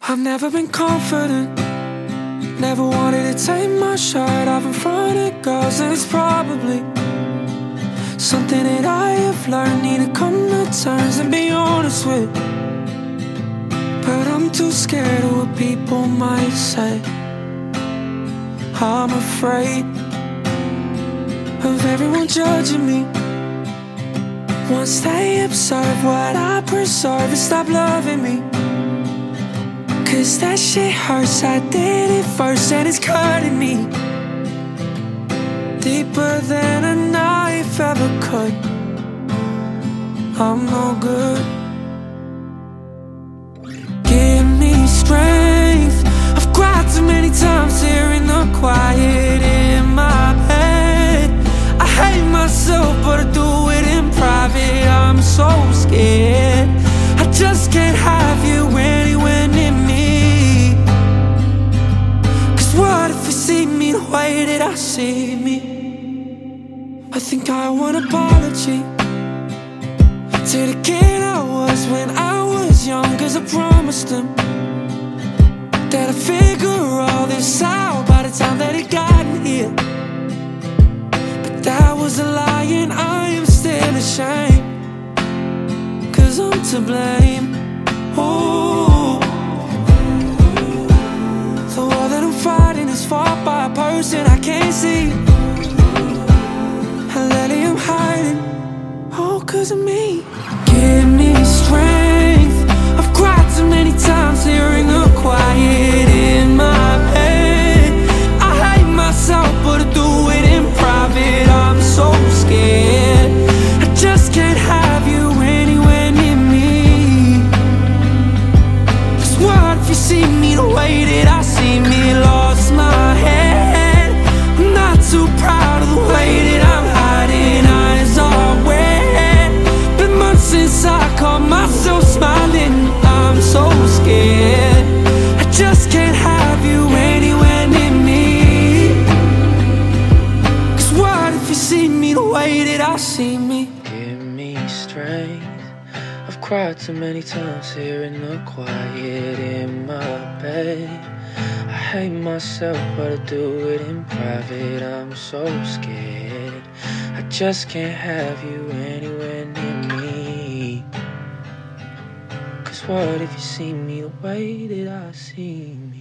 I've never been confident, never wanted to take my shirt off in front of girls. And it's probably something that I have learned, need to come to terms and be honest with. But I'm too scared of what people might say. I'm afraid of everyone judging me. Once they observe what I preserve and stop loving me. Cause that shit hurts, I did it first and it's cutting me deeper than a knife ever could. I'm no good. Give me strength. I've cried too many times here in the quiet in my head. I hate myself but I do it in private. I'm so scared, I just can't have you anywhere near me. Cause what if you see me the way that I see me? I think I want an apology to the kid I was when I was young. Cause I promised him that I'd figure all this out by the time that he got in here. But that was a lie and I am still ashamed. Cause I'm to blame. Ooh. The war that I'm fighting is fought by a person I can't see. And lately I'm hiding, all cause of me. Give me strength. I've cried too many times here in the quiet in my head. I hate myself but I do it in private. I'm so scared, I just can't have you anywhere near me. Cause what if you see me the way that I see me? Lost my head, I'm not too proud of the way that I'm hiding. Eyes are wet, been months since I caught myself smiling. I'm so scared, I just can't have you anywhere near me. Cause what if you see me the way that I see me? Give me strength. I've cried too many times here in the quiet in my bed. I hate myself but I do it in private. I'm so scared, I just can't have you anywhere near me. Cause what if you see me the way that I see me?